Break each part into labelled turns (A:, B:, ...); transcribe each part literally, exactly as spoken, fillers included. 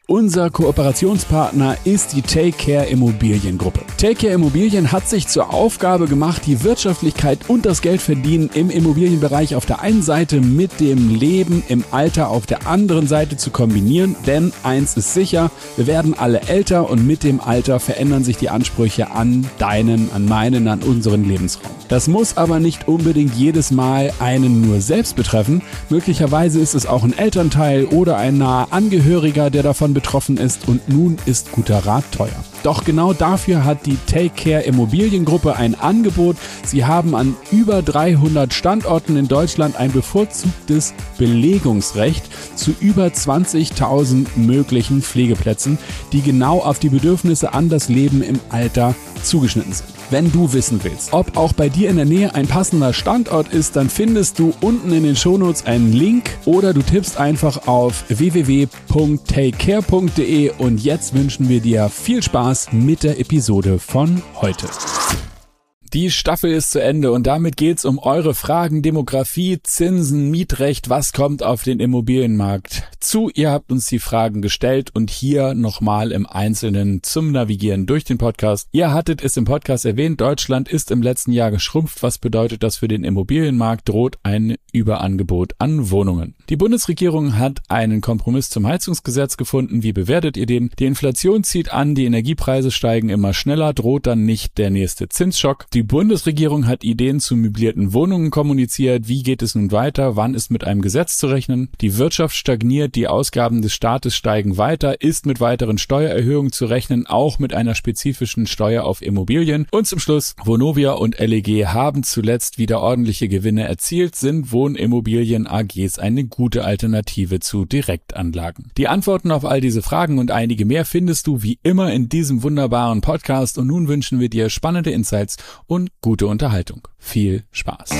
A: Unser Kooperationspartner ist die Take Care Immobiliengruppe. Take Care Immobilien hat sich zur Aufgabe gemacht, die Wirtschaftlichkeit und das Geldverdienen im Immobilienbereich auf der einen Seite mit dem Leben im Alter auf der anderen Seite zu kombinieren. Denn eins ist sicher, wir werden alle älter und mit dem Alter verändern sich die Ansprüche an deinen, an meinen, an unseren Lebensraum. Das muss aber nicht unbedingt jedes Mal einen nur selbst betreffen. Möglicherweise ist es auch ein Elternteil oder ein naher Angehöriger, der davon betroffen ist, und nun ist guter Rat teuer. Doch genau dafür hat die Take Care Immobiliengruppe ein Angebot. Sie haben an über dreihundert Standorten in Deutschland ein bevorzugtes Belegungsrecht zu über zwanzigtausend möglichen Pflegeplätzen, die genau auf die Bedürfnisse an das Leben im Alter zugeschnitten sind. Wenn du wissen willst, ob auch bei dir in der Nähe ein passender Standort ist, dann findest du unten in den Shownotes einen Link oder du tippst einfach auf w w w punkt take care punkt d e und jetzt wünschen wir dir viel Spaß mit der Episode von heute. Die Staffel ist zu Ende und damit geht's um eure Fragen Demografie, Zinsen, Mietrecht, was kommt auf den Immobilienmarkt zu. Ihr habt uns die Fragen gestellt und hier nochmal im Einzelnen zum Navigieren durch den Podcast. Ihr hattet es im Podcast erwähnt, Deutschland ist im letzten Jahr geschrumpft. Was bedeutet das für den Immobilienmarkt? Droht ein Überangebot an Wohnungen. Die Bundesregierung hat einen Kompromiss zum Heizungsgesetz gefunden. Wie bewertet ihr den? Die Inflation zieht an, die Energiepreise steigen immer schneller. Droht dann nicht der nächste Zinsschock? Die Bundesregierung hat Ideen zu möblierten Wohnungen kommuniziert. Wie geht es nun weiter? Wann ist mit einem Gesetz zu rechnen? Die Wirtschaft stagniert, die Ausgaben des Staates steigen weiter. Ist mit weiteren Steuererhöhungen zu rechnen, auch mit einer spezifischen Steuer auf Immobilien? Und zum Schluss, Vonovia und L E G haben zuletzt wieder ordentliche Gewinne erzielt. Sind Wohnimmobilien A Gs eine gute Alternative zu Direktanlagen? Die Antworten auf all diese Fragen und einige mehr findest du wie immer in diesem wunderbaren Podcast. Und nun wünschen wir dir spannende Insights und gute Unterhaltung. Viel Spaß.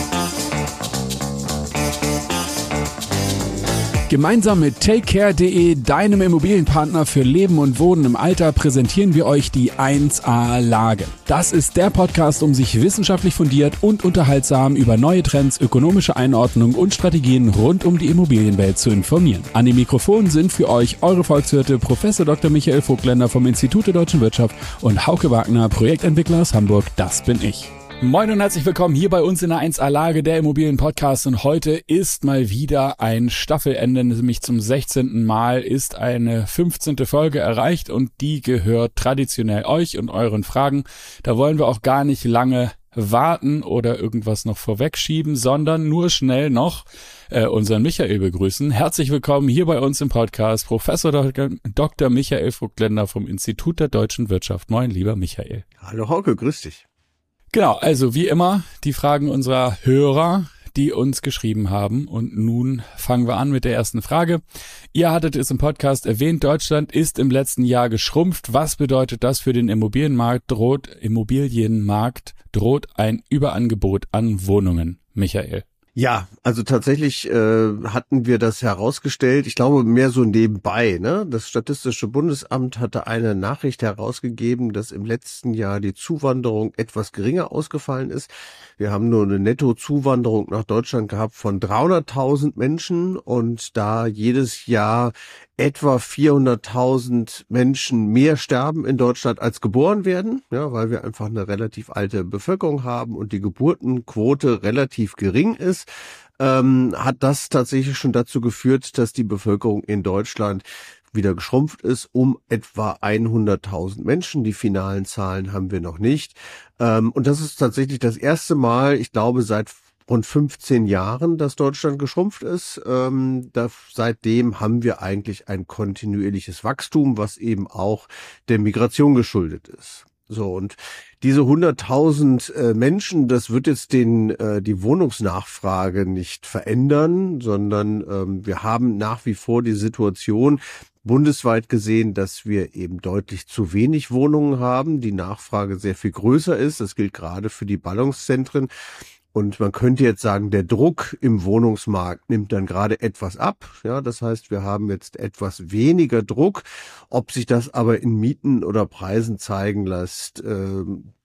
A: Gemeinsam mit take care punkt d e, deinem Immobilienpartner für Leben und Wohnen im Alter, präsentieren wir euch die eins A Lage. Das ist der Podcast, um sich wissenschaftlich fundiert und unterhaltsam über neue Trends, ökonomische Einordnung und Strategien rund um die Immobilienwelt zu informieren. An den Mikrofonen sind für euch eure Volkswirte Professor Doktor Michael Vogtländer vom Institut der Deutschen Wirtschaft und Hauke Wagner, Projektentwickler aus Hamburg. Das bin ich. Moin und herzlich willkommen hier bei uns in der eins A Lage, der Immobilienpodcast, und heute ist mal wieder ein Staffelende, nämlich zum sechzehnten Mal ist eine fünfzehnte Folge erreicht und die gehört traditionell euch und euren Fragen. Da wollen wir auch gar nicht lange warten oder irgendwas noch vorwegschieben, sondern nur schnell noch äh, unseren Michael begrüßen. Herzlich willkommen hier bei uns im Podcast, Professor Doktor Michael Vogtländer vom Institut der Deutschen Wirtschaft. Moin, lieber Michael.
B: Hallo Hauke, grüß dich.
A: Genau, also wie immer die Fragen unserer Hörer, die uns geschrieben haben. Und nun fangen wir an mit der ersten Frage. Ihr hattet es im Podcast erwähnt, Deutschland ist im letzten Jahr geschrumpft. Was bedeutet das für den Immobilienmarkt? Droht Immobilienmarkt droht ein Überangebot an Wohnungen? Michael.
B: Ja, also tatsächlich äh, hatten wir das herausgestellt, ich glaube mehr so nebenbei, ne? Das Statistische Bundesamt hatte eine Nachricht herausgegeben, dass im letzten Jahr die Zuwanderung etwas geringer ausgefallen ist. Wir haben nur eine Nettozuwanderung nach Deutschland gehabt von dreihunderttausend Menschen und da jedes Jahr etwa vierhunderttausend Menschen mehr sterben in Deutschland als geboren werden, ja, weil wir einfach eine relativ alte Bevölkerung haben und die Geburtenquote relativ gering ist, ähm, hat das tatsächlich schon dazu geführt, dass die Bevölkerung in Deutschland wieder geschrumpft ist um etwa hunderttausend Menschen. Die finalen Zahlen haben wir noch nicht. Ähm, und das ist tatsächlich das erste Mal, ich glaube, seit rund fünfzehn Jahren, dass Deutschland geschrumpft ist. Ähm, da, seitdem haben wir eigentlich ein kontinuierliches Wachstum, was eben auch der Migration geschuldet ist. So, und diese hunderttausend äh, Menschen, das wird jetzt den äh, die Wohnungsnachfrage nicht verändern, sondern ähm, wir haben nach wie vor die Situation, bundesweit gesehen, dass wir eben deutlich zu wenig Wohnungen haben, die Nachfrage sehr viel größer ist. Das gilt gerade für die Ballungszentren. Und man könnte jetzt sagen, der Druck im Wohnungsmarkt nimmt dann gerade etwas ab. Ja, das heißt, wir haben jetzt etwas weniger Druck. Ob sich das aber in Mieten oder Preisen zeigen lässt, äh,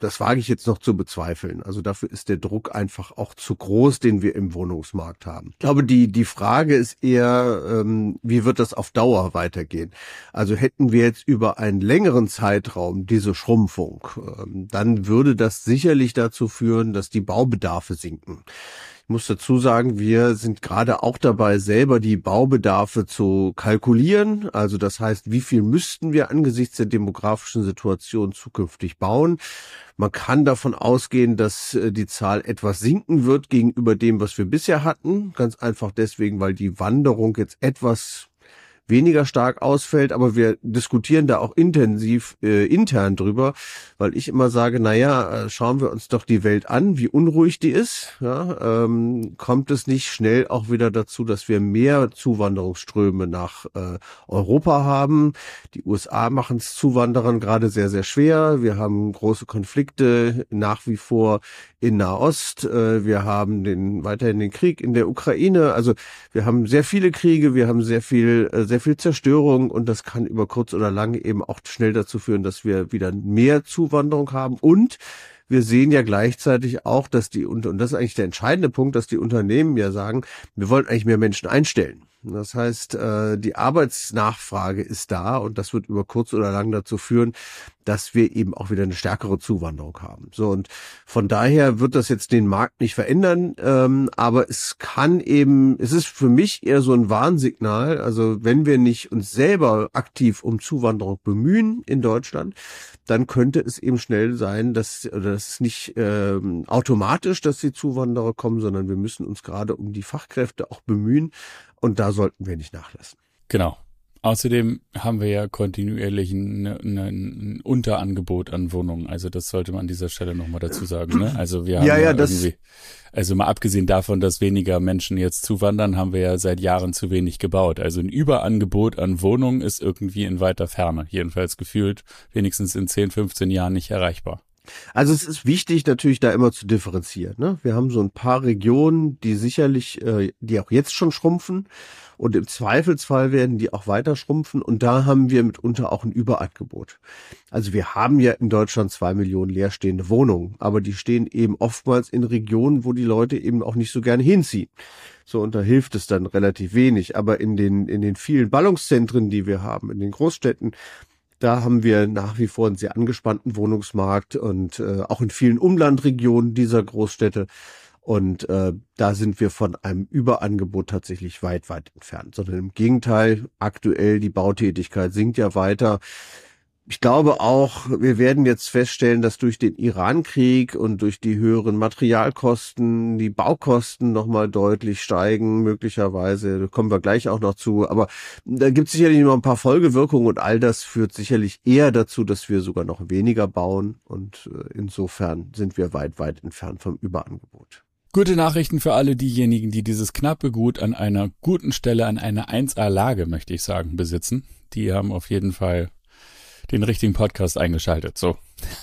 B: das wage ich jetzt noch zu bezweifeln. Also dafür ist der Druck einfach auch zu groß, den wir im Wohnungsmarkt haben. Ich glaube, die die Frage ist eher, ähm, wie wird das auf Dauer weitergehen? Also hätten wir jetzt über einen längeren Zeitraum diese Schrumpfung, ähm, dann würde das sicherlich dazu führen, dass die Baubedarfe sinken. Ich muss dazu sagen, wir sind gerade auch dabei, selber die Baubedarfe zu kalkulieren. Also das heißt, wie viel müssten wir angesichts der demografischen Situation zukünftig bauen? Man kann davon ausgehen, dass die Zahl etwas sinken wird gegenüber dem, was wir bisher hatten. Ganz einfach deswegen, weil die Wanderung jetzt etwas weniger stark ausfällt, aber wir diskutieren da auch intensiv äh, intern drüber, weil ich immer sage, naja, äh, schauen wir uns doch die Welt an, wie unruhig die ist. Ja, ähm, kommt es nicht schnell auch wieder dazu, dass wir mehr Zuwanderungsströme nach äh, Europa haben? Die U S A machen es Zuwanderern gerade sehr, sehr schwer. Wir haben große Konflikte nach wie vor in Nahost. Äh, wir haben den weiterhin den Krieg in der Ukraine. Also wir haben sehr viele Kriege, wir haben sehr viel äh, sehr viel Zerstörung und das kann über kurz oder lang eben auch schnell dazu führen, dass wir wieder mehr Zuwanderung haben. Und wir sehen ja gleichzeitig auch, dass die, und das ist eigentlich der entscheidende Punkt, dass die Unternehmen ja sagen, wir wollen eigentlich mehr Menschen einstellen. Das heißt, die Arbeitsnachfrage ist da und das wird über kurz oder lang dazu führen, dass wir eben auch wieder eine stärkere Zuwanderung haben. So, und von daher wird das jetzt den Markt nicht verändern, ähm, aber es kann eben, es ist für mich eher so ein Warnsignal, also wenn wir nicht uns selber aktiv um Zuwanderung bemühen in Deutschland, dann könnte es eben schnell sein, dass das nicht ähm, automatisch, dass die Zuwanderer kommen, sondern wir müssen uns gerade um die Fachkräfte auch bemühen und da sollten wir nicht nachlassen.
A: Genau. Außerdem haben wir ja kontinuierlich ein, ein, ein Unterangebot an Wohnungen. Also das sollte man an dieser Stelle nochmal dazu sagen. Ne? Also wir haben ja, ja, ja irgendwie, also mal abgesehen davon, dass weniger Menschen jetzt zuwandern, haben wir ja seit Jahren zu wenig gebaut. Also ein Überangebot an Wohnungen ist irgendwie in weiter Ferne. Jedenfalls gefühlt wenigstens in zehn, fünfzehn Jahren nicht erreichbar.
B: Also es ist wichtig, natürlich da immer zu differenzieren. Ne? Wir haben so ein paar Regionen, die sicherlich, äh, die auch jetzt schon schrumpfen und im Zweifelsfall werden die auch weiter schrumpfen und da haben wir mitunter auch ein Überangebot. Also wir haben ja in Deutschland zwei Millionen leerstehende Wohnungen, aber die stehen eben oftmals in Regionen, wo die Leute eben auch nicht so gerne hinziehen. So, und da hilft es dann relativ wenig. Aber in den, in den vielen Ballungszentren, die wir haben, in den Großstädten, da haben wir nach wie vor einen sehr angespannten Wohnungsmarkt und äh, auch in vielen Umlandregionen dieser Großstädte. Und äh, da sind wir von einem Überangebot tatsächlich weit, weit entfernt. Sondern im Gegenteil, aktuell die Bautätigkeit sinkt ja weiter. Ich glaube auch, wir werden jetzt feststellen, dass durch den Iran-Krieg und durch die höheren Materialkosten die Baukosten nochmal deutlich steigen, möglicherweise. Da kommen wir gleich auch noch zu. Aber da gibt es sicherlich noch ein paar Folgewirkungen und all das führt sicherlich eher dazu, dass wir sogar noch weniger bauen. Und insofern sind wir weit, weit entfernt vom Überangebot.
A: Gute Nachrichten für alle diejenigen, die dieses knappe Gut an einer guten Stelle, an einer eins A-Lage, möchte ich sagen, besitzen. Die haben auf jeden Fall den richtigen Podcast eingeschaltet. So.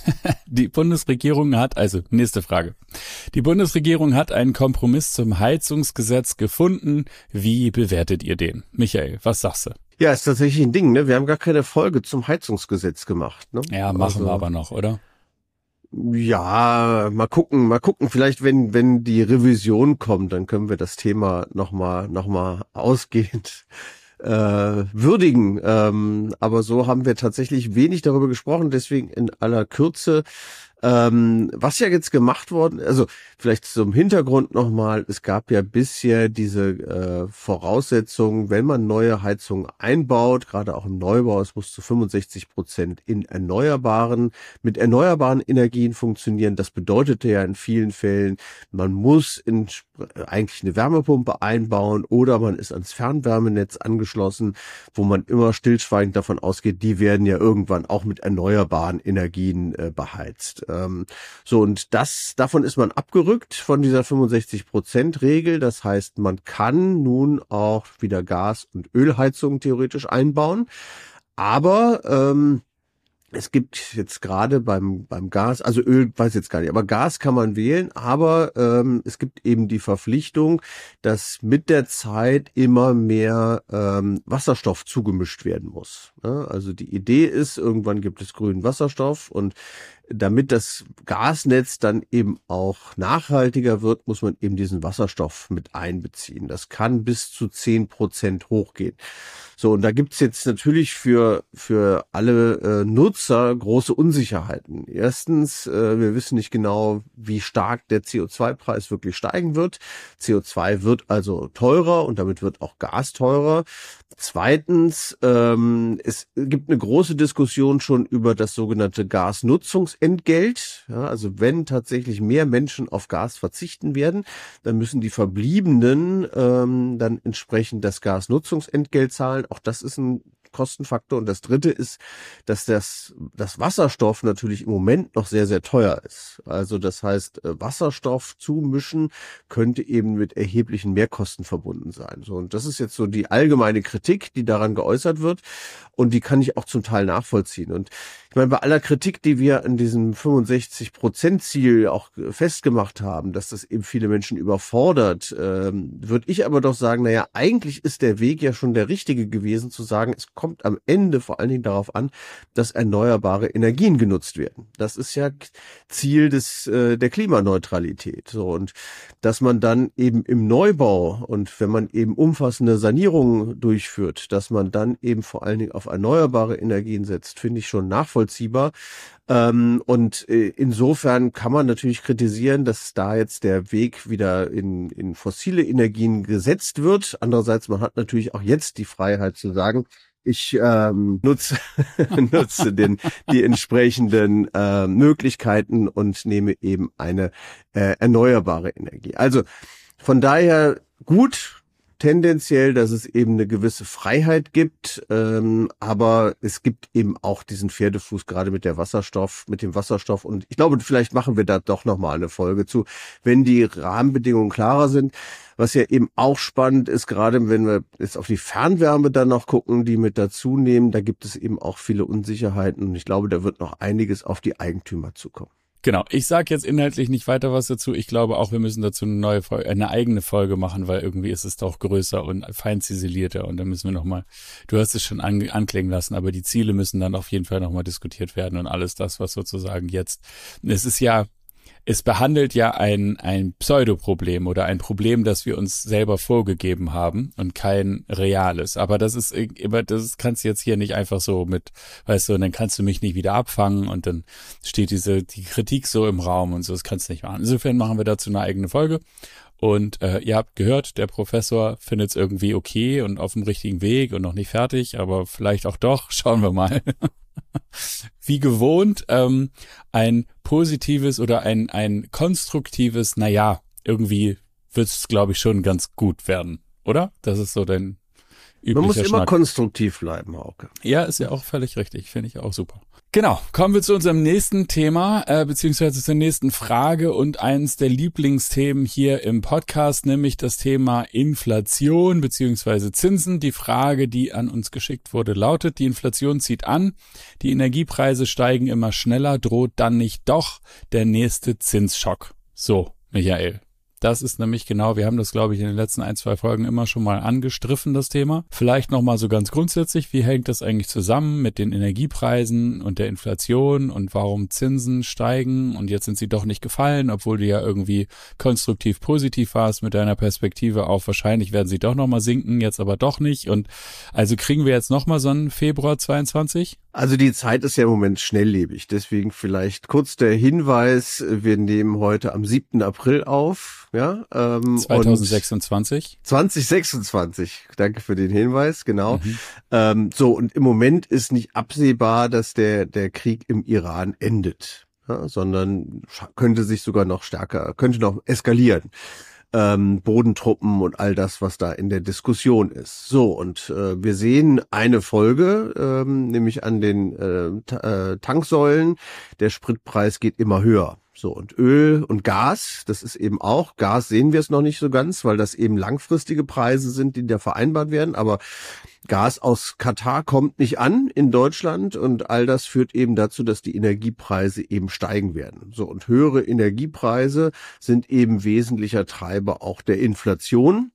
A: Die Bundesregierung hat, also nächste Frage. Die Bundesregierung hat einen Kompromiss zum Heizungsgesetz gefunden. Wie bewertet ihr den? Michael, was sagst du?
B: Ja, ist tatsächlich ein Ding, ne? Wir haben gar keine Folge zum Heizungsgesetz gemacht, ne?
A: Ja, machen also, wir aber noch, oder?
B: Ja, mal gucken, mal gucken. Vielleicht, wenn wenn die Revision kommt, dann können wir das Thema nochmal noch mal ausgehend äh, würdigen. Ähm, aber so haben wir tatsächlich wenig darüber gesprochen, deswegen in aller Kürze. Ähm, was ja jetzt gemacht worden, also vielleicht zum Hintergrund nochmal, es gab ja bisher diese äh, Voraussetzung, wenn man neue Heizungen einbaut, gerade auch im Neubau, es muss zu fünfundsechzig Prozent in erneuerbaren, mit erneuerbaren Energien funktionieren. Das bedeutete ja in vielen Fällen, man muss in, eigentlich eine Wärmepumpe einbauen oder man ist ans Fernwärmenetz angeschlossen, wo man immer stillschweigend davon ausgeht, die werden ja irgendwann auch mit erneuerbaren Energien äh, beheizt. Ähm, so, und das, davon ist man abgerückt, von dieser fünfundsechzig Prozent Regel. Das heißt, man kann nun auch wieder Gas- und Ölheizungen theoretisch einbauen. Aber ähm, Es gibt jetzt gerade beim beim Gas, also Öl weiß ich jetzt gar nicht, aber Gas kann man wählen, aber ähm, es gibt eben die Verpflichtung, dass mit der Zeit immer mehr ähm, Wasserstoff zugemischt werden muss. Ne? Also die Idee ist, irgendwann gibt es grünen Wasserstoff und damit das Gasnetz dann eben auch nachhaltiger wird, muss man eben diesen Wasserstoff mit einbeziehen. Das kann bis zu zehn Prozent hochgehen. So, und da gibt's jetzt natürlich für für alle äh, Nutzer große Unsicherheiten. Erstens, äh, wir wissen nicht genau, wie stark der C O zwei Preis wirklich steigen wird. C O zwei wird also teurer und damit wird auch Gas teurer. Zweitens, ähm, es gibt eine große Diskussion schon über das sogenannte Gasnutzungsentgelt. Ja, also wenn tatsächlich mehr Menschen auf Gas verzichten werden, dann müssen die Verbliebenen ähm, dann entsprechend das Gasnutzungsentgelt zahlen. Auch das ist ein Kostenfaktor. Und das dritte ist, dass das, das Wasserstoff natürlich im Moment noch sehr, sehr teuer ist. Also das heißt, Wasserstoff zumischen könnte eben mit erheblichen Mehrkosten verbunden sein. So, und das ist jetzt so die allgemeine Kritik, die daran geäußert wird. Und die kann ich auch zum Teil nachvollziehen. Und ich meine, bei aller Kritik, die wir an diesem fünfundsechzig Prozent Ziel auch festgemacht haben, dass das eben viele Menschen überfordert, ähm, würde ich aber doch sagen, naja, eigentlich ist der Weg ja schon der richtige gewesen, zu sagen, es kommt am Ende vor allen Dingen darauf an, dass erneuerbare Energien genutzt werden. Das ist ja Ziel des äh, der Klimaneutralität. So, und dass man dann eben im Neubau und wenn man eben umfassende Sanierungen durchführt, dass man dann eben vor allen Dingen auf erneuerbare Energien setzt, finde ich schon nachvollziehbar. Ähm, und äh, insofern kann man natürlich kritisieren, dass da jetzt der Weg wieder in, in fossile Energien gesetzt wird. Andererseits, man hat natürlich auch jetzt die Freiheit zu sagen, ich ähm, nutze, nutze den, die entsprechenden äh, Möglichkeiten und nehme eben eine äh, erneuerbare Energie. Also von daher gut, tendenziell, dass es eben eine gewisse Freiheit gibt, ähm, aber es gibt eben auch diesen Pferdefuß gerade mit der Wasserstoff, mit dem Wasserstoff und ich glaube, vielleicht machen wir da doch nochmal eine Folge zu, wenn die Rahmenbedingungen klarer sind. Was ja eben auch spannend ist, gerade wenn wir jetzt auf die Fernwärme dann noch gucken, die mit dazu nehmen, da gibt es eben auch viele Unsicherheiten und ich glaube, da wird noch einiges auf die Eigentümer zukommen.
A: Genau, ich sage jetzt inhaltlich nicht weiter was dazu. Ich glaube auch, wir müssen dazu eine neue Folge, eine eigene Folge machen, weil irgendwie ist es doch größer und fein ziselierter und dann müssen wir nochmal, du hast es schon an, anklingen lassen, aber die Ziele müssen dann auf jeden Fall nochmal diskutiert werden und alles das, was sozusagen jetzt, es ist ja, es behandelt ja ein ein Pseudoproblem oder ein Problem, das wir uns selber vorgegeben haben und kein reales. Aber das ist immer, das kannst du jetzt hier nicht einfach so mit, weißt du, und dann kannst du mich nicht wieder abfangen und dann steht diese die Kritik so im Raum und so, das kannst du nicht machen. Insofern machen wir dazu eine eigene Folge. Und äh, ihr habt gehört, der Professor findet es irgendwie okay und auf dem richtigen Weg und noch nicht fertig, aber vielleicht auch doch. Schauen wir mal. Wie gewohnt, ähm, ein positives oder ein ein konstruktives, naja, irgendwie wird es, glaube ich, schon ganz gut werden, oder? Das ist so dein üblicher
B: Man muss immer
A: Schnack.
B: Konstruktiv bleiben, Hauke.
A: Ja, ist ja auch völlig richtig, finde ich auch super. Genau, kommen wir zu unserem nächsten Thema, äh, beziehungsweise zur nächsten Frage und eines der Lieblingsthemen hier im Podcast, nämlich das Thema Inflation beziehungsweise Zinsen. Die Frage, die an uns geschickt wurde, lautet, die Inflation zieht an, die Energiepreise steigen immer schneller, droht dann nicht doch der nächste Zinsschock? So, Michael. Das ist nämlich genau, wir haben das, glaube ich, in den letzten ein, zwei Folgen immer schon mal angestriffen, das Thema. Vielleicht nochmal so ganz grundsätzlich, wie hängt das eigentlich zusammen mit den Energiepreisen und der Inflation und warum Zinsen steigen und jetzt sind sie doch nicht gefallen, obwohl du ja irgendwie konstruktiv positiv warst mit deiner Perspektive auf, wahrscheinlich werden sie doch nochmal sinken, jetzt aber doch nicht. Und also kriegen wir jetzt nochmal so einen Februar zweiundzwanzig?
B: Also die Zeit ist ja im Moment schnelllebig, deswegen vielleicht kurz der Hinweis, wir nehmen heute am siebten April auf, ja. Ähm,
A: zwanzig sechsundzwanzig.
B: zwanzig sechsundzwanzig, danke für den Hinweis, genau.
A: Mhm.
B: Ähm, so, und im Moment ist nicht absehbar, dass der, der Krieg im Iran endet, ja, sondern könnte sich sogar noch stärker, könnte noch eskalieren. Ähm, Bodentruppen und all das, was da in der Diskussion ist. So, und äh, wir sehen eine Folge, ähm, nämlich an den äh, Ta- äh, Tanksäulen. Der Spritpreis geht immer höher. So, und Öl und Gas, das ist eben auch, Gas sehen wir es noch nicht so ganz, weil das eben langfristige Preise sind, die da vereinbart werden, aber Gas aus Katar kommt nicht an in Deutschland und all das führt eben dazu, dass die Energiepreise eben steigen werden. So, und höhere Energiepreise sind eben wesentlicher Treiber auch der Inflation.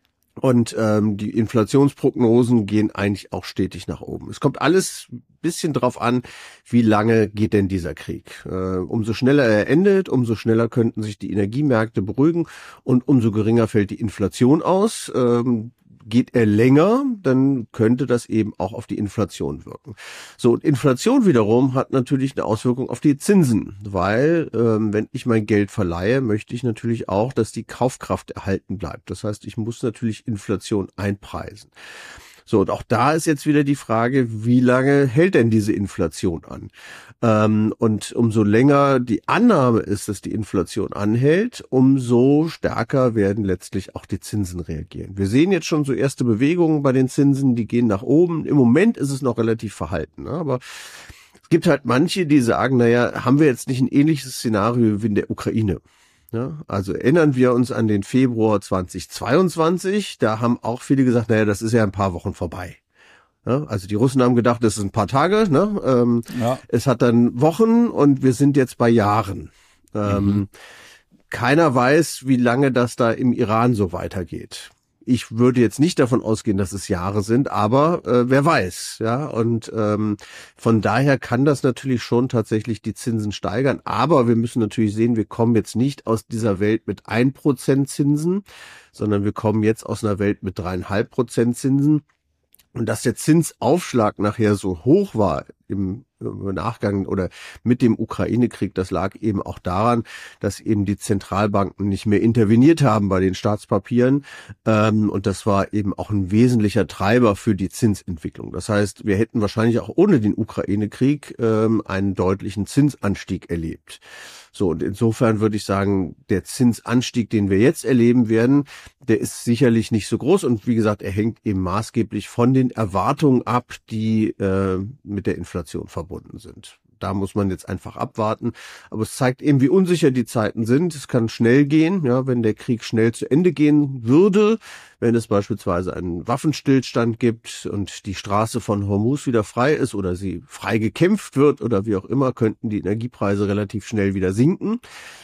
B: Und ähm, die Inflationsprognosen gehen eigentlich auch stetig nach oben. Es kommt alles ein bisschen drauf an, wie lange geht denn dieser Krieg. Äh, umso schneller er endet, umso schneller könnten sich die Energiemärkte beruhigen und umso geringer fällt die Inflation aus. Ähm, Geht er länger, dann könnte das eben auch auf die Inflation wirken. So, und Inflation wiederum hat natürlich eine Auswirkung auf die Zinsen, weil ähm, wenn ich mein Geld verleihe, möchte ich natürlich auch, dass die Kaufkraft erhalten bleibt. Das heißt, ich muss natürlich Inflation einpreisen. So, und auch da ist jetzt wieder die Frage, wie lange hält denn diese Inflation an? Ähm, und umso länger die Annahme ist, dass die Inflation anhält, umso stärker werden letztlich auch die Zinsen reagieren. Wir sehen jetzt schon so erste Bewegungen bei den Zinsen, die gehen nach oben. Im Moment ist es noch relativ verhalten, ne? Aber es gibt halt manche, die sagen, naja, haben wir jetzt nicht ein ähnliches Szenario wie in der Ukraine? Ja, also erinnern wir uns an den Februar zweitausendzweiundzwanzig, da haben auch viele gesagt, naja, das ist ja ein paar Wochen vorbei. Ja, also die Russen haben gedacht, das sind ein paar Tage, ne? Ähm, ja. Es hat dann Wochen und wir sind jetzt bei Jahren. Ähm, mhm. Keiner weiß, wie lange das da im Iran so weitergeht. Ich würde jetzt nicht davon ausgehen, dass es Jahre sind, aber äh, wer weiß, ja. Und ähm, von daher kann das natürlich schon tatsächlich die Zinsen steigern. Aber wir müssen natürlich sehen, wir kommen jetzt nicht aus dieser Welt mit ein Prozent Zinsen, sondern wir kommen jetzt aus einer Welt mit dreieinhalb Prozent Zinsen. Und dass der Zinsaufschlag nachher so hoch war im Nachgang oder mit dem Ukraine-Krieg, das lag eben auch daran, dass eben die Zentralbanken nicht mehr interveniert haben bei den Staatspapieren. Ähm, und das war eben auch ein wesentlicher Treiber für die Zinsentwicklung. Das heißt, wir hätten wahrscheinlich auch ohne den Ukraine-Krieg ähm, einen deutlichen Zinsanstieg erlebt. So, und insofern würde ich sagen, der Zinsanstieg, den wir jetzt erleben werden, der ist sicherlich nicht so groß. Und wie gesagt, er hängt eben maßgeblich von den Erwartungen ab, die äh, mit der Inflation verbunden sind. Da muss man jetzt einfach abwarten. Aber es zeigt eben, wie unsicher die Zeiten sind. Es kann schnell gehen, ja, wenn der Krieg schnell zu Ende gehen würde, wenn es beispielsweise einen Waffenstillstand gibt und die Straße von Hormuz wieder frei ist oder sie frei gekämpft wird oder wie auch immer, könnten die Energiepreise relativ schnell wieder sinken.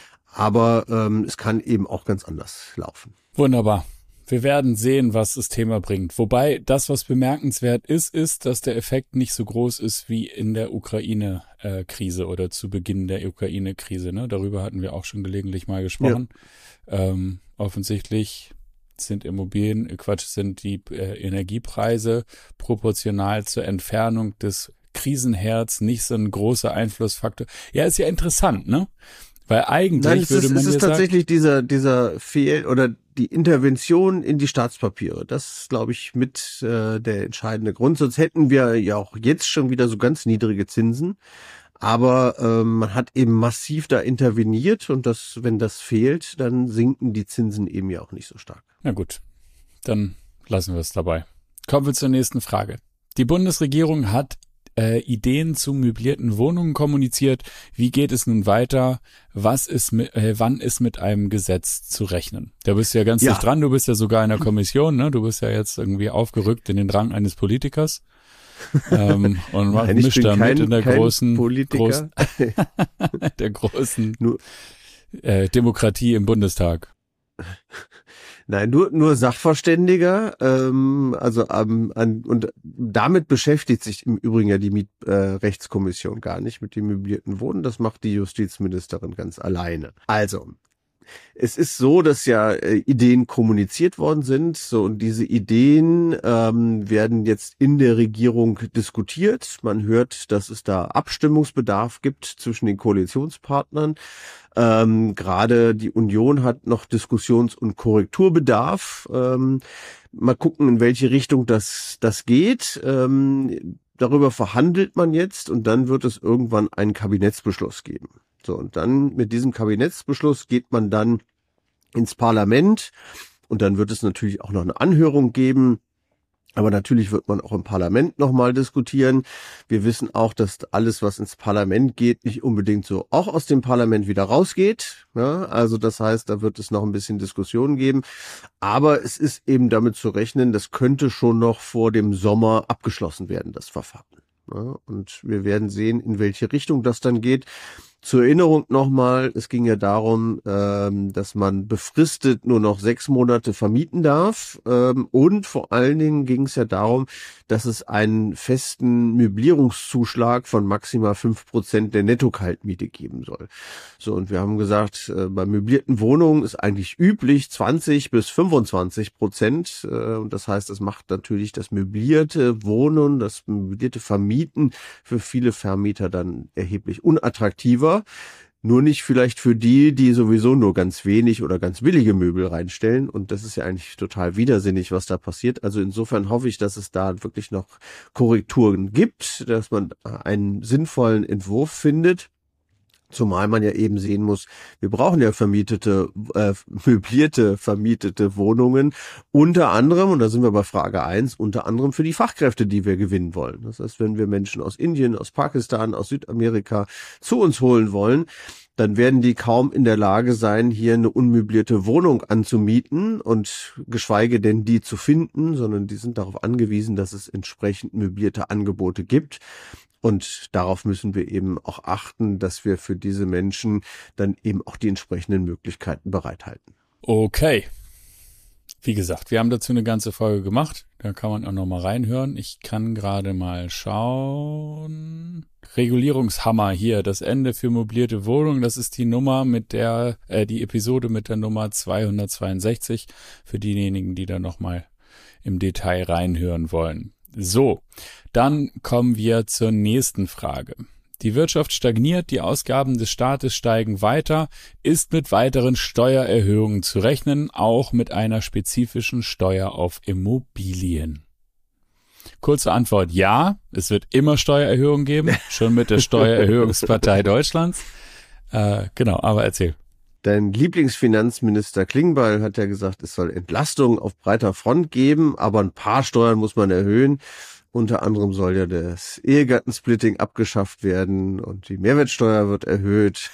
B: Aber ähm, es kann eben auch ganz anders laufen.
A: Wunderbar. Wir werden sehen, was das Thema bringt. Wobei das, was bemerkenswert ist, ist, dass der Effekt nicht so groß ist wie in der Ukraine-Krise oder zu Beginn der Ukraine-Krise. Ne? Darüber hatten wir auch schon gelegentlich mal gesprochen. Ja. Ähm, offensichtlich sind Immobilien, Quatsch, sind die äh, Energiepreise proportional zur Entfernung des Krisenherds nicht so ein großer Einflussfaktor. Ja, ist ja interessant, ne? Weil eigentlich
B: Nein, es
A: würde
B: ist,
A: man
B: es ist tatsächlich dieser dieser Fehl oder die Intervention in die Staatspapiere. Das ist, glaube ich, mit äh, der entscheidende Grund. Sonst hätten wir ja auch jetzt schon wieder so ganz niedrige Zinsen. Aber ähm, man hat eben massiv da interveniert und das, wenn das fehlt, dann sinken die Zinsen eben ja auch nicht so stark.
A: Na gut, dann lassen wir es dabei. Kommen wir zur nächsten Frage. Die Bundesregierung hat Äh, Ideen zu möblierten Wohnungen kommuniziert. Wie geht es nun weiter? Was ist mit, äh, wann ist mit einem Gesetz zu rechnen? Da bist du ja ganz ja. dicht dran. Du bist ja sogar in der Kommission, ne? Du bist ja jetzt irgendwie aufgerückt in den Rang eines Politikers. ähm, und
B: Nein,
A: mischt da mit in der großen,
B: großen
A: der großen Nur, äh, Demokratie im Bundestag.
B: Nein, nur nur Sachverständiger, ähm, also ähm, an, und damit beschäftigt sich im Übrigen ja die Mietrechtskommission äh, gar nicht mit dem möblierten Wohnen. Das macht die Justizministerin ganz alleine. Also es ist so, dass ja äh, Ideen kommuniziert worden sind, so, und diese Ideen ähm, werden jetzt in der Regierung diskutiert. Man hört, dass es da Abstimmungsbedarf gibt zwischen den Koalitionspartnern. Ähm, gerade die Union hat noch Diskussions- und Korrekturbedarf. Ähm, mal gucken, in welche Richtung das das geht. Ähm, darüber verhandelt man jetzt und dann wird es irgendwann einen Kabinettsbeschluss geben. So, und dann mit diesem Kabinettsbeschluss geht man dann ins Parlament und dann wird es natürlich auch noch eine Anhörung geben. Aber natürlich wird man auch im Parlament nochmal diskutieren. Wir wissen auch, dass alles, was ins Parlament geht, nicht unbedingt so auch aus dem Parlament wieder rausgeht. Ja, also das heißt, da wird es noch ein bisschen Diskussionen geben. Aber es ist eben damit zu rechnen, das könnte schon noch vor dem Sommer abgeschlossen werden, das Verfahren. Ja, und wir werden sehen, in welche Richtung das dann geht. Zur Erinnerung nochmal, es ging ja darum, ähm, dass man befristet nur noch sechs Monate vermieten darf. Ähm, und vor allen Dingen ging es ja darum, dass es einen festen Möblierungszuschlag von maximal fünf Prozent der Netto-Kaltmiete geben soll. So, und wir haben gesagt, äh, bei möblierten Wohnungen ist eigentlich üblich zwanzig bis fünfundzwanzig Prozent. Äh, und das heißt, das macht natürlich das möblierte Wohnen, das möblierte Vermieten für viele Vermieter dann erheblich unattraktiver. Nur nicht vielleicht für die, die sowieso nur ganz wenig oder ganz billige Möbel reinstellen. Und das ist ja eigentlich total widersinnig, was da passiert. Also insofern hoffe ich, dass es da wirklich noch Korrekturen gibt, dass man einen sinnvollen Entwurf findet. Zumal man ja eben sehen muss, wir brauchen ja vermietete, äh, möblierte, vermietete Wohnungen, unter anderem, und da sind wir bei Frage eins, unter anderem für die Fachkräfte, die wir gewinnen wollen. Das heißt, wenn wir Menschen aus Indien, aus Pakistan, aus Südamerika zu uns holen wollen, dann werden die kaum in der Lage sein, hier eine unmöblierte Wohnung anzumieten und geschweige denn die zu finden, sondern die sind darauf angewiesen, dass es entsprechend möblierte Angebote gibt. Und darauf müssen wir eben auch achten, dass wir für diese Menschen dann eben auch die entsprechenden Möglichkeiten bereithalten.
A: Okay. Wie gesagt, wir haben dazu eine ganze Folge gemacht. Da kann man auch noch mal reinhören. Ich kann gerade mal schauen. Regulierungshammer hier, das Ende für möblierte Wohnungen. Das ist die Nummer mit der, äh, die Episode mit der Nummer zweihundertzweiundsechzig. Für diejenigen, die da noch mal im Detail reinhören wollen. So, dann kommen wir zur nächsten Frage. Die Wirtschaft stagniert, die Ausgaben des Staates steigen weiter, ist mit weiteren Steuererhöhungen zu rechnen, auch mit einer spezifischen Steuer auf Immobilien. Kurze Antwort, ja, es wird immer Steuererhöhungen geben, schon mit der Steuererhöhungspartei Deutschlands. Äh, genau, aber erzähl.
B: Dein Lieblingsfinanzminister Klingbeil hat ja gesagt, es soll Entlastungen auf breiter Front geben, aber ein paar Steuern muss man erhöhen. Unter anderem soll ja das Ehegattensplitting abgeschafft werden und die Mehrwertsteuer wird erhöht.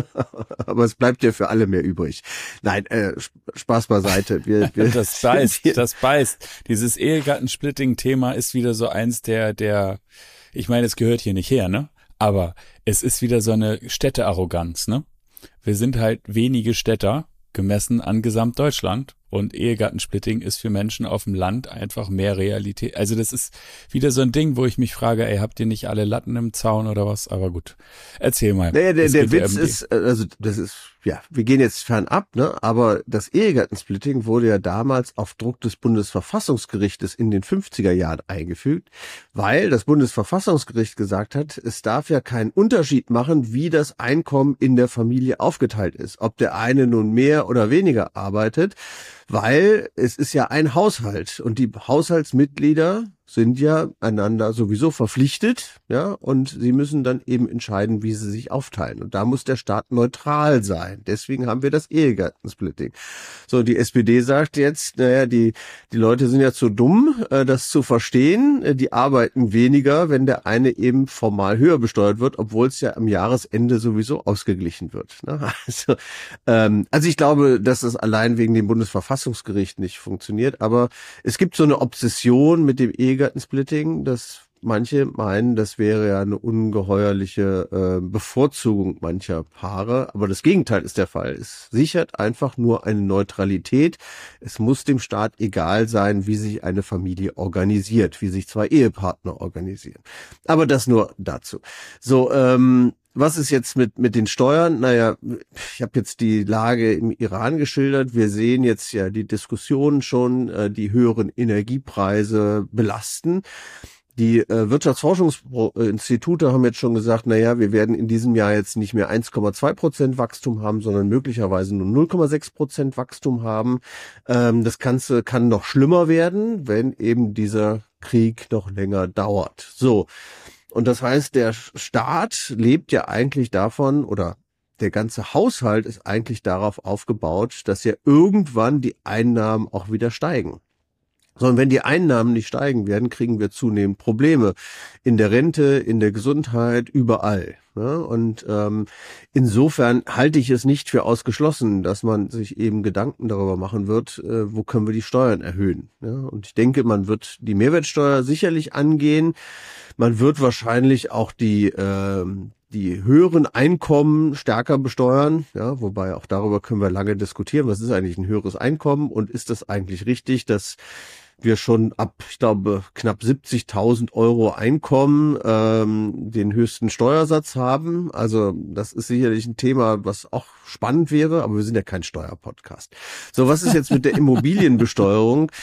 B: Aber es bleibt ja für alle mehr übrig. Nein, äh, Spaß beiseite. Wir, wir
A: das beißt, das beißt. Dieses Ehegattensplitting-Thema ist wieder so eins der, der, ich meine, es gehört hier nicht her, ne? Aber es ist wieder so eine Städtearroganz, ne? Wir sind halt wenige Städter, gemessen an Gesamtdeutschland. Und Ehegattensplitting ist für Menschen auf dem Land einfach mehr Realität. Also das ist wieder so ein Ding, wo ich mich frage, ey, habt ihr nicht alle Latten im Zaun oder was? Aber gut, erzähl mal.
B: Naja, der, der Witz ist, also das ist, ja, wir gehen jetzt fernab, ne? Aber das Ehegattensplitting wurde ja damals auf Druck des Bundesverfassungsgerichtes in den fünfziger Jahren eingefügt, weil das Bundesverfassungsgericht gesagt hat, es darf ja keinen Unterschied machen, wie das Einkommen in der Familie aufgeteilt ist. Ob der eine nun mehr oder weniger arbeitet, weil es ist ja ein Haushalt und die Haushaltsmitglieder sind ja einander sowieso verpflichtet, ja, und sie müssen dann eben entscheiden, wie sie sich aufteilen. Und da muss der Staat neutral sein. Deswegen haben wir das Ehegattensplitting. So, die S P D sagt jetzt, naja, die, die Leute sind ja zu dumm, das zu verstehen. Die arbeiten weniger, wenn der eine eben formal höher besteuert wird, obwohl es ja am Jahresende sowieso ausgeglichen wird. Also, ähm, also ich glaube, dass das allein wegen dem Bundesverfassungsgericht nicht funktioniert. Aber es gibt so eine Obsession mit dem Ehegattensplitting, Splitting, dass manche meinen, das wäre ja eine ungeheuerliche äh, Bevorzugung mancher Paare, aber das Gegenteil ist der Fall. Es sichert einfach nur eine Neutralität. Es muss dem Staat egal sein, wie sich eine Familie organisiert, wie sich zwei Ehepartner organisieren. Aber das nur dazu. So, ähm, was ist jetzt mit mit den Steuern? Naja, ich habe jetzt die Lage im Iran geschildert. Wir sehen jetzt ja die Diskussion schon, äh, die höheren Energiepreise belasten. Die äh, Wirtschaftsforschungsinstitute haben jetzt schon gesagt, naja, wir werden in diesem Jahr jetzt nicht mehr eins Komma zwei Prozent Wachstum haben, sondern möglicherweise nur null Komma sechs Prozent Wachstum haben. Ähm, das Ganze kann noch schlimmer werden, wenn eben dieser Krieg noch länger dauert. So. Und das heißt, der Staat lebt ja eigentlich davon, oder der ganze Haushalt ist eigentlich darauf aufgebaut, dass ja irgendwann die Einnahmen auch wieder steigen. Sondern wenn die Einnahmen nicht steigen werden, kriegen wir zunehmend Probleme in der Rente, in der Gesundheit, überall. Ne? Und ähm, insofern halte ich es nicht für ausgeschlossen, dass man sich eben Gedanken darüber machen wird, äh, wo können wir die Steuern erhöhen. Ne? Und ich denke, man wird die Mehrwertsteuer sicherlich angehen. Man wird wahrscheinlich auch die äh, die höheren Einkommen stärker besteuern, ja, wobei auch darüber können wir lange diskutieren. Was ist eigentlich ein höheres Einkommen und ist das eigentlich richtig, dass wir schon ab, ich glaube, knapp siebzigtausend Euro Einkommen ähm, den höchsten Steuersatz haben? Also das ist sicherlich ein Thema, was auch spannend wäre, aber wir sind ja kein Steuerpodcast. So, was ist jetzt mit der Immobilienbesteuerung?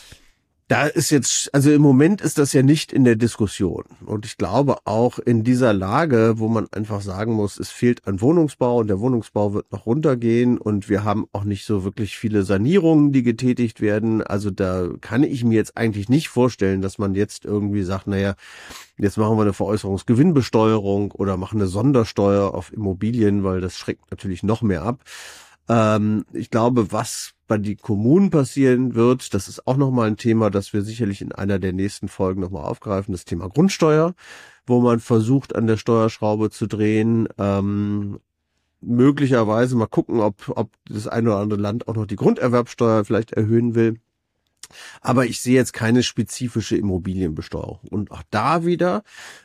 B: Da ist jetzt, also im Moment ist das ja nicht in der Diskussion. Und ich glaube auch in dieser Lage, wo man einfach sagen muss, es fehlt an Wohnungsbau und der Wohnungsbau wird noch runtergehen und wir haben auch nicht so wirklich viele Sanierungen, die getätigt werden. Also da kann ich mir jetzt eigentlich nicht vorstellen, dass man jetzt irgendwie sagt, naja, jetzt machen wir eine Veräußerungsgewinnbesteuerung oder machen eine Sondersteuer auf Immobilien, weil das schreckt natürlich noch mehr ab. Ähm, ich glaube, was bei den Kommunen passieren wird, das ist auch nochmal ein Thema, das wir sicherlich in einer der nächsten Folgen nochmal aufgreifen, das Thema Grundsteuer, wo man versucht, an der Steuerschraube zu drehen. Ähm, möglicherweise mal gucken, ob, ob das eine oder andere Land auch noch die Grunderwerbsteuer vielleicht erhöhen will. Aber ich sehe jetzt keine spezifische Immobilienbesteuerung. Und auch da wieder,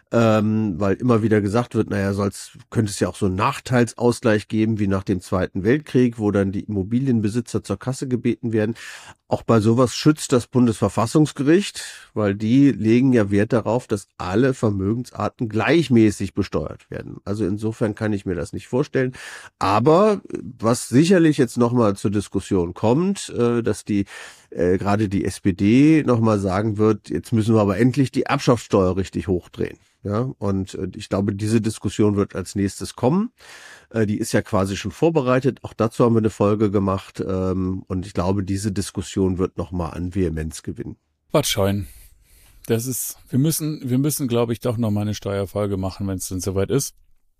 B: ähm, weil immer wieder gesagt wird, naja, soll's, könnte es ja auch so einen Nachteilsausgleich geben, wie nach dem Zweiten Weltkrieg, wo dann die Immobilienbesitzer zur Kasse gebeten werden. Auch bei sowas schützt das Bundesverfassungsgericht, weil die legen ja Wert darauf, dass alle Vermögensarten gleichmäßig besteuert werden. Also insofern kann ich mir das nicht vorstellen. Aber was sicherlich jetzt nochmal zur Diskussion kommt, äh, dass die äh, gerade die S P D nochmal sagen wird, jetzt müssen wir aber endlich die Erbschaftssteuer richtig hochdrehen. Ja, und äh, ich glaube, diese Diskussion wird als nächstes kommen. Äh, die ist ja quasi schon vorbereitet. Auch dazu haben wir eine Folge gemacht. Ähm, und ich glaube, diese Diskussion wird nochmal an Vehemenz gewinnen.
A: Was scheuen. Das ist, wir müssen, wir müssen, glaube ich, doch nochmal eine Steuerfolge machen, wenn es dann soweit ist.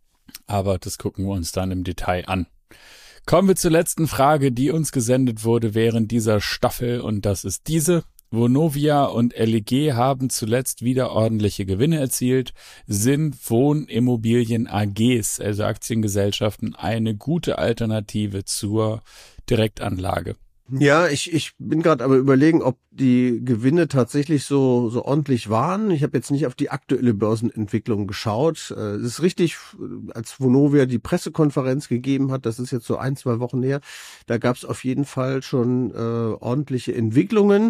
A: Aber das gucken wir uns dann im Detail an. Kommen wir zur letzten Frage, die uns gesendet wurde während dieser Staffel. Und das ist diese. Vonovia und L E G haben zuletzt wieder ordentliche Gewinne erzielt. Sind Wohnimmobilien A Gs, also Aktiengesellschaften, eine gute Alternative zur Direktanlage?
B: Ja, ich ich bin gerade aber überlegen, ob die Gewinne tatsächlich so so ordentlich waren. Ich habe jetzt nicht auf die aktuelle Börsenentwicklung geschaut. Es ist richtig, als Vonovia die Pressekonferenz gegeben hat, das ist jetzt so ein, zwei Wochen her, da gab es auf jeden Fall schon äh, ordentliche Entwicklungen.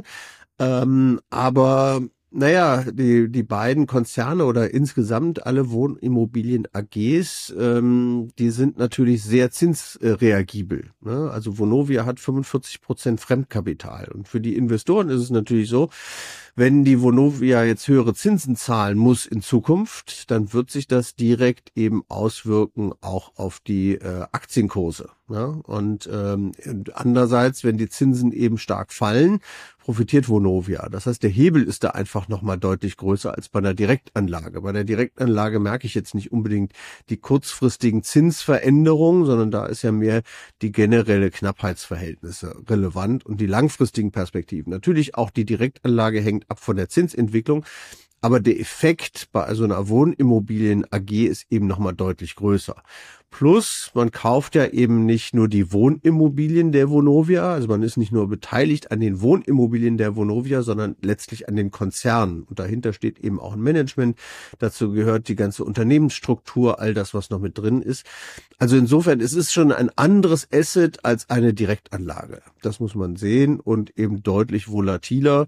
B: Ähm, aber naja, die die beiden Konzerne oder insgesamt alle Wohnimmobilien A Gs, ähm, die sind natürlich sehr zinsreagibel. Ne? Also Vonovia hat fünfundvierzig Prozent Fremdkapital und für die Investoren ist es natürlich so, wenn die Vonovia jetzt höhere Zinsen zahlen muss in Zukunft, dann wird sich das direkt eben auswirken auch auf die äh, Aktienkurse. Ja? Und ähm, andererseits, wenn die Zinsen eben stark fallen, profitiert Vonovia. Das heißt, der Hebel ist da einfach nochmal deutlich größer als bei einer Direktanlage. Bei der Direktanlage merke ich jetzt nicht unbedingt die kurzfristigen Zinsveränderungen, sondern da ist ja mehr die generelle Knappheitsverhältnisse relevant und die langfristigen Perspektiven. Natürlich auch die Direktanlage hängt ab von der Zinsentwicklung, aber der Effekt bei so einer Wohnimmobilien A G ist eben nochmal deutlich größer. Plus, man kauft ja eben nicht nur die Wohnimmobilien der Vonovia, also man ist nicht nur beteiligt an den Wohnimmobilien der Vonovia, sondern letztlich an den Konzernen. Und dahinter steht eben auch ein Management. Dazu gehört die ganze Unternehmensstruktur, all das, was noch mit drin ist. Also insofern, es ist schon ein anderes Asset als eine Direktanlage. Das muss man sehen und eben deutlich volatiler.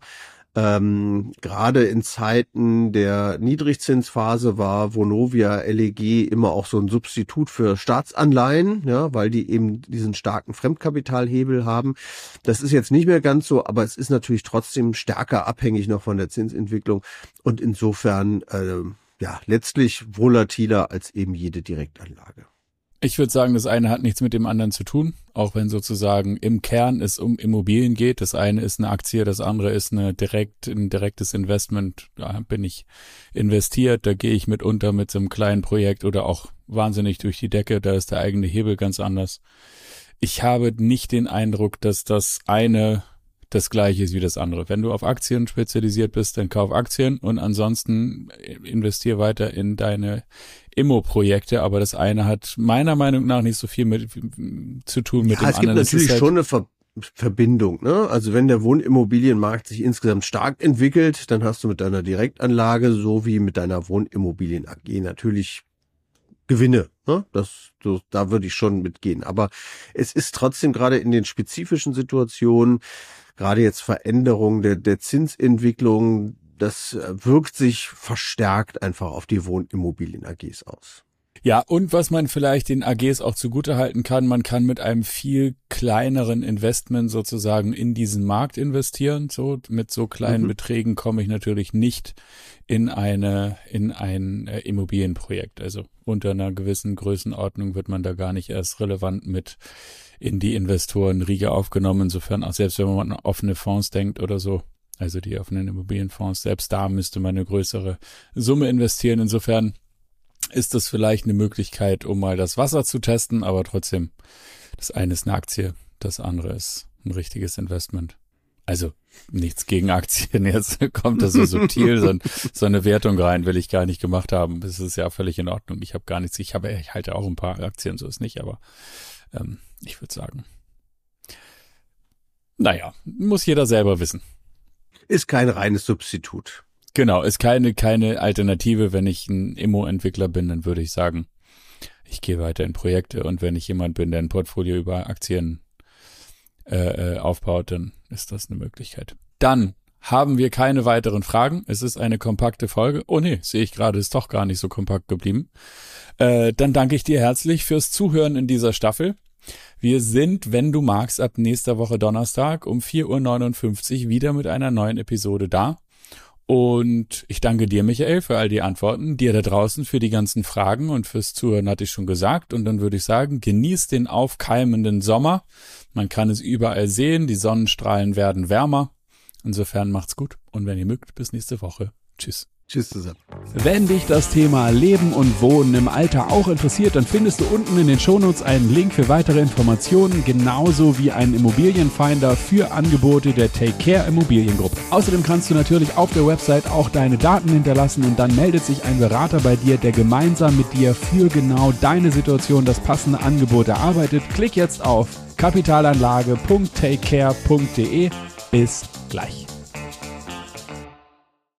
B: Ähm, gerade in Zeiten der Niedrigzinsphase war Vonovia L E G immer auch so ein Substitut für Staatsanleihen, ja, weil die eben diesen starken Fremdkapitalhebel haben. Das ist jetzt nicht mehr ganz so, aber es ist natürlich trotzdem stärker abhängig noch von der Zinsentwicklung und insofern äh, ja letztlich volatiler als eben jede Direktanlage.
A: Ich würde sagen, das eine hat nichts mit dem anderen zu tun, auch wenn sozusagen im Kern es um Immobilien geht. Das eine ist eine Aktie, das andere ist eine direkt, ein direktes Investment. Da bin ich investiert, da gehe ich mitunter mit so einem kleinen Projekt oder auch wahnsinnig durch die Decke. Da ist der eigene Hebel ganz anders. Ich habe nicht den Eindruck, dass das eine das Gleiche ist wie das andere. Wenn du auf Aktien spezialisiert bist, dann kauf Aktien und ansonsten investier weiter in deine Immo-Projekte. Aber das eine hat meiner Meinung nach nicht so viel mit zu tun mit
B: ja,
A: dem anderen.
B: Es gibt natürlich halt schon eine Ver- Verbindung, ne? Also wenn der Wohnimmobilienmarkt sich insgesamt stark entwickelt, dann hast du mit deiner Direktanlage sowie mit deiner Wohnimmobilien-A G natürlich Gewinne, ne? Das, so, da würde ich schon mitgehen. Aber es ist trotzdem gerade in den spezifischen Situationen, gerade jetzt Veränderung der, der Zinsentwicklung, das wirkt sich verstärkt einfach auf die Wohnimmobilien-A Gs aus.
A: Ja, und was man vielleicht den A Gs auch zugutehalten kann, man kann mit einem viel kleineren Investment sozusagen in diesen Markt investieren. So, mit so kleinen mhm. Beträgen komme ich natürlich nicht in eine, in ein äh, Immobilienprojekt. Also unter einer gewissen Größenordnung wird man da gar nicht erst relevant mit in die Investorenriege aufgenommen. Insofern auch selbst wenn man an offene Fonds denkt oder so, also die offenen Immobilienfonds, selbst da müsste man eine größere Summe investieren. Insofern ist das vielleicht eine Möglichkeit, um mal das Wasser zu testen, aber trotzdem, das eine ist eine Aktie, das andere ist ein richtiges Investment. Also nichts gegen Aktien, jetzt kommt das so subtil, so, so eine Wertung rein, will ich gar nicht gemacht haben. Das ist ja völlig in Ordnung. Ich habe gar nichts, ich habe, ich halte auch ein paar Aktien, so ist nicht, aber ähm, ich würde sagen, naja, muss jeder selber wissen.
B: Ist kein reines Substitut.
A: Genau, ist keine keine Alternative. Wenn ich ein Immo-Entwickler bin, dann würde ich sagen, ich gehe weiter in Projekte und wenn ich jemand bin, der ein Portfolio über Aktien äh, aufbaut, dann ist das eine Möglichkeit. Dann haben wir keine weiteren Fragen. Es ist eine kompakte Folge. Oh nee, sehe ich gerade, ist doch gar nicht so kompakt geblieben. Äh, dann danke ich dir herzlich fürs Zuhören in dieser Staffel. Wir sind, wenn du magst, ab nächster Woche Donnerstag um vier Uhr neunundfünfzig wieder mit einer neuen Episode da. Und ich danke dir, Michael, für all die Antworten, dir da draußen für die ganzen Fragen und fürs Zuhören hatte ich schon gesagt. Und dann würde ich sagen, genießt den aufkeimenden Sommer. Man kann es überall sehen, die Sonnenstrahlen werden wärmer. Insofern macht's gut und wenn ihr mögt, bis nächste Woche. Tschüss.
B: Tschüss zusammen.
A: Wenn dich das Thema Leben und Wohnen im Alter auch interessiert, dann findest du unten in den Shownotes einen Link für weitere Informationen, genauso wie einen Immobilienfinder für Angebote der Take Care Immobiliengruppe. Außerdem kannst du natürlich auf der Website auch deine Daten hinterlassen und dann meldet sich ein Berater bei dir, der gemeinsam mit dir für genau deine Situation das passende Angebot erarbeitet. Klick jetzt auf kapitalanlage punkt takecare punkt de. Bis gleich.